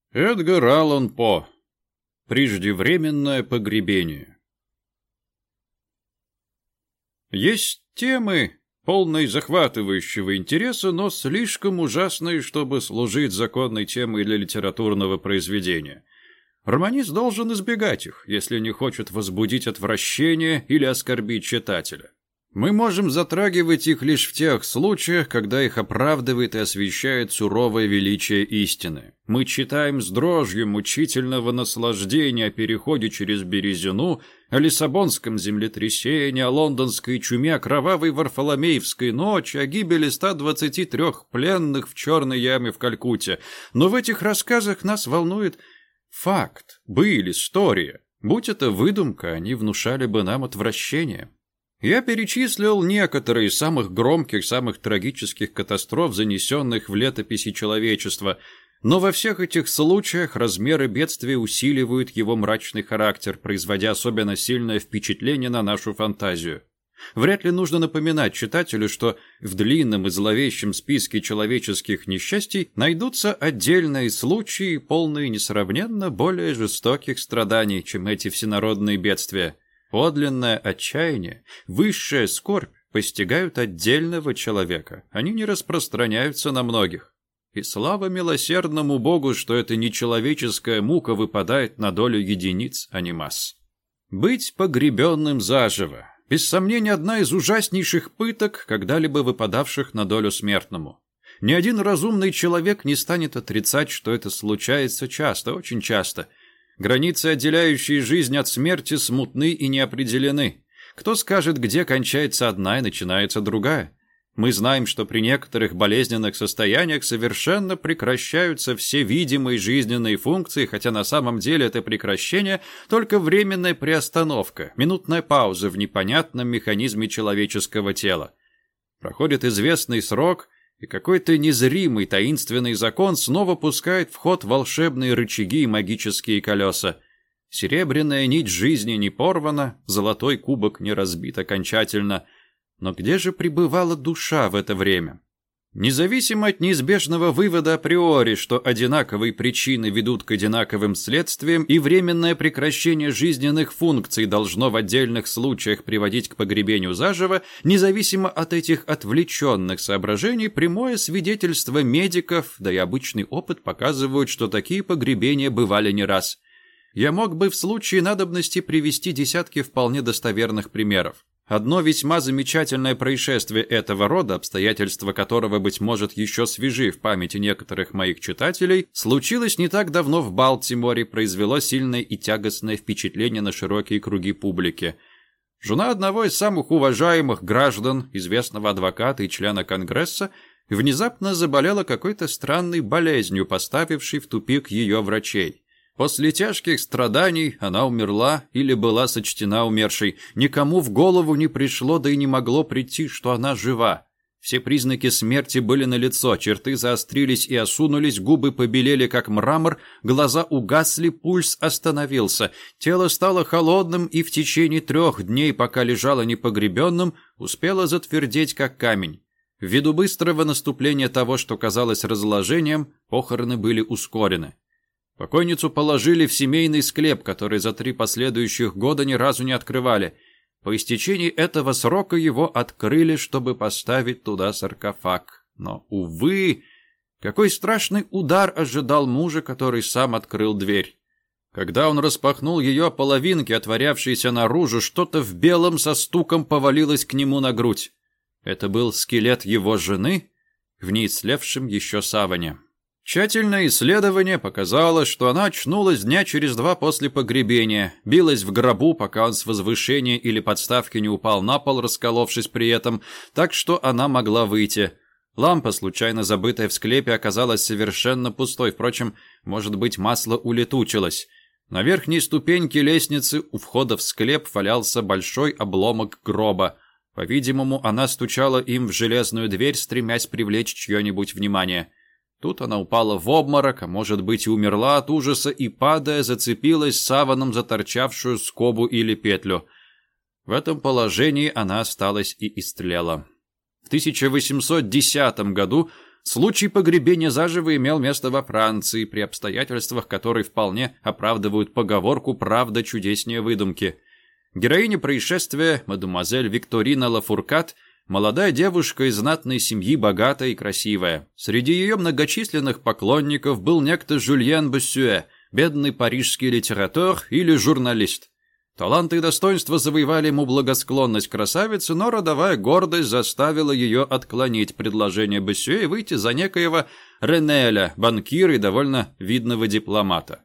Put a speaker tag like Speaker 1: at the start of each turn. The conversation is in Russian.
Speaker 1: Эдгар Аллан По. Преждевременное погребение. Есть темы, полные захватывающего интереса, но слишком ужасные, чтобы служить законной темой для литературного произведения. Романист должен избегать их, если не хочет возбудить отвращение или оскорбить читателя. Мы можем затрагивать их лишь в тех случаях, когда их оправдывает и освещает суровое величие истины. Мы читаем с дрожью мучительного наслаждения о переходе через Березину, о Лиссабонском землетрясении, о лондонской чуме, о кровавой Варфоломеевской ночи, о гибели 123 пленных в черной яме в Калькутте. Но в этих рассказах нас волнует факт, быль, история. Будь это выдумка, они внушали бы нам отвращение. Я перечислил некоторые из самых громких, самых трагических катастроф, занесенных в летописи человечества, но во всех этих случаях размеры бедствия усиливают его мрачный характер, производя особенно сильное впечатление на нашу фантазию. Вряд ли нужно напоминать читателю, что в длинном и зловещем списке человеческих несчастий найдутся отдельные случаи, полные несравненно более жестоких страданий, чем эти всенародные бедствия. Подлинное отчаяние, высшая скорбь постигают отдельного человека. Они не распространяются на многих. И слава милосердному Богу, что эта нечеловеческая мука выпадает на долю единиц, а не масс. Быть погребенным заживо. Без сомнения, одна из ужаснейших пыток, когда-либо выпадавших на долю смертному. Ни один разумный человек не станет отрицать, что это случается часто, очень часто. Границы, отделяющие жизнь от смерти, смутны и неопределены. Кто скажет, где кончается одна и начинается другая? Мы знаем, что при некоторых болезненных состояниях совершенно прекращаются все видимые жизненные функции, хотя на самом деле это прекращение – только временная приостановка, минутная пауза в непонятном механизме человеческого тела. Проходит известный срок – и какой-то незримый таинственный закон снова пускает в ход волшебные рычаги и магические колеса. Серебряная нить жизни не порвана, золотой кубок не разбит окончательно. Но где же пребывала душа в это время? Независимо от неизбежного вывода априори, что одинаковые причины ведут к одинаковым следствиям, и временное прекращение жизненных функций должно в отдельных случаях приводить к погребению заживо, независимо от этих отвлеченных соображений, прямое свидетельство медиков, да и обычный опыт показывают, что такие погребения бывали не раз. Я мог бы в случае надобности привести десятки вполне достоверных примеров. Одно весьма замечательное происшествие этого рода, обстоятельства которого, быть может, еще свежи в памяти некоторых моих читателей, случилось не так давно в Балтиморе, произвело сильное и тягостное впечатление на широкие круги публики. Жена одного из самых уважаемых граждан, известного адвоката и члена Конгресса, внезапно заболела какой-то странной болезнью, поставившей в тупик ее врачей. После тяжких страданий она умерла или была сочтена умершей. Никому в голову не пришло, да и не могло прийти, что она жива. Все признаки смерти были налицо, черты заострились и осунулись, губы побелели, как мрамор, глаза угасли, пульс остановился. Тело стало холодным и в течение 3 дней, пока лежало непогребенным, успело затвердеть, как камень. Ввиду быстрого наступления того, что казалось разложением, похороны были ускорены. Покойницу положили в семейный склеп, который за 3 последующих года ни разу не открывали. По истечении этого срока его открыли, чтобы поставить туда саркофаг. Но, увы, какой страшный удар ожидал мужа, который сам открыл дверь. Когда он распахнул ее половинки, отворявшиеся наружу, что-то в белом со стуком повалилось к нему на грудь. Это был скелет его жены в неистлевшем еще саване. Тщательное исследование показало, что она очнулась дня через 2 после погребения, билась в гробу, пока он с возвышения или подставки не упал на пол, расколовшись при этом, так что она могла выйти. Лампа, случайно забытая в склепе, оказалась совершенно пустой, впрочем, может быть, масло улетучилось. На верхней ступеньке лестницы у входа в склеп валялся большой обломок гроба. По-видимому, она стучала им в железную дверь, стремясь привлечь чье-нибудь внимание. Тут она упала в обморок, а может быть и умерла от ужаса, и, падая, зацепилась саваном за торчавшую скобу или петлю. В этом положении она осталась и истлела. В 1810 году Случай погребения заживо имел место во Франции при обстоятельствах, которые вполне оправдывают поговорку «правда чудеснее выдумки». Героиня происшествия, мадемуазель Викторина Лафуркат, молодая девушка из знатной семьи, богатая и красивая. Среди ее многочисленных поклонников был некто Жюльен Боссюэ, бедный парижский литератор или журналист. Таланты и достоинства завоевали ему благосклонность красавицы, но родовая гордость заставила ее отклонить предложение Боссюэ и выйти за некоего Ренеля, банкира и довольно видного дипломата.